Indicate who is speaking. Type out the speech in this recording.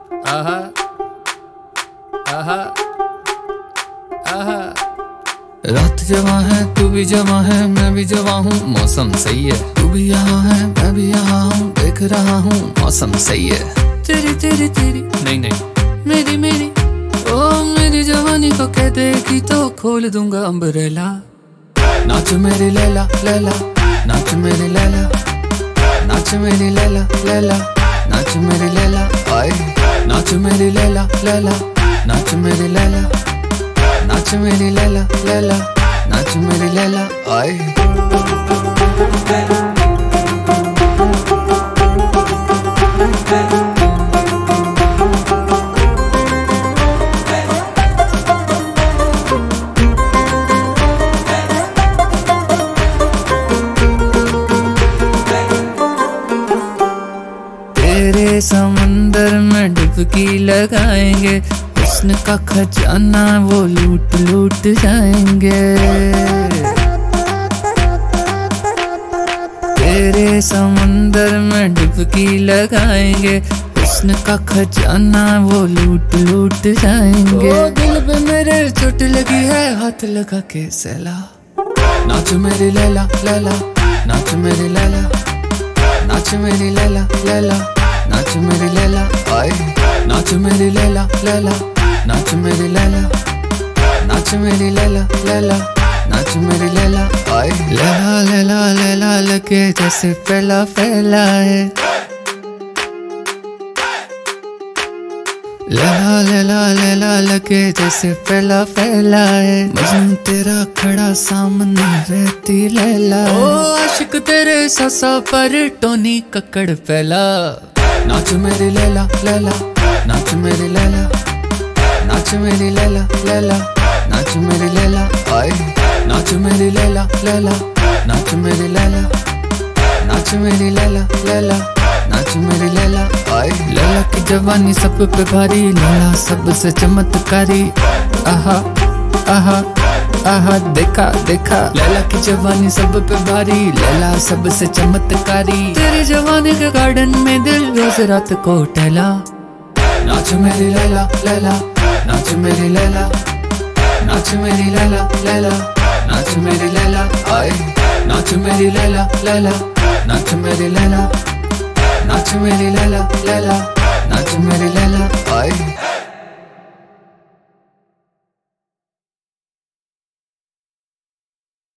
Speaker 1: आहा आहा आहा। रात जवां है, तू भी जवां है, मैं भी जवां हूँ, मौसम सही है। तू भी यहाँ है, मैं भी यहाँ हूँ, देख रहा हूँ, मौसम सही है। तेरी तेरी तेरी नहीं नहीं, मेरी मेरी ओ मेरी जवानी को कह देगी तो खोल दूंगा अम्ब्रेला। नाच मेरी लैला लैला, नाच मेरी लैला, नाच मेरी लैला लैला, नाच मेरी लैला आए। नाच मेरी लैला लैला, नाच मेरी लैला, नाच मेरी लैला लैला, नाच मेरी लैला आए। तेरे समंदर में डुबकी लगाएंगे, हुस्न का खजाना वो लूट लूट जाएंगे। तेरे समंदर में डुबकी लगाएंगे, हुस्न का खजाना वो लूट लूट जाएंगे। ओ दिल पे मेरे चोट लगी है, हाथ लगा के सहला। नाच मेरी लैला लैला, नाच मेरी लैला, नाच मेरी लैला लैला, नाच मेरी लैला आए। नाच मेरी लैला लैला, नाच मेरी लैला, नाच मेरी लैला लैला, नाच मेरी लैला आए। लैला लैला लैला लगे जैसे फैला फैला है। लैला लैला लैला लगे जैसे फैला फैला है। मजनू तेरा खड़ा सामने रहती लैला। ओ आशिक तेरे ससा पर टोनी कक्कड़ फैला। नाच मेरी लैला लैला, नाच मेरी लैला, नाच मेरी लैला लैला, नाच मेरी लैला आए। नाच मेरी लैला लैला, नाच मेरी लैला, नाच मेरी लैला लैला, नाच मेरी लैला आए। लैला की जवानी सब पे भारी, लैला सबसे चमत्कारी। आहा आहा आहा देखा देखा, लैला की जवानी सब पे भारी, लैला सबसे चमत्कारी। तेरी जवानी के गार्डन में दिल रोज रात को टहला। नाच मेरी लैला लैला, नाच मेरी लैला, नाच मेरी लैला लैला, नाच मेरी लैला आए। नाच मेरी लैला लैला, नाच मेरी लैला, नाच मेरी लैला लैला।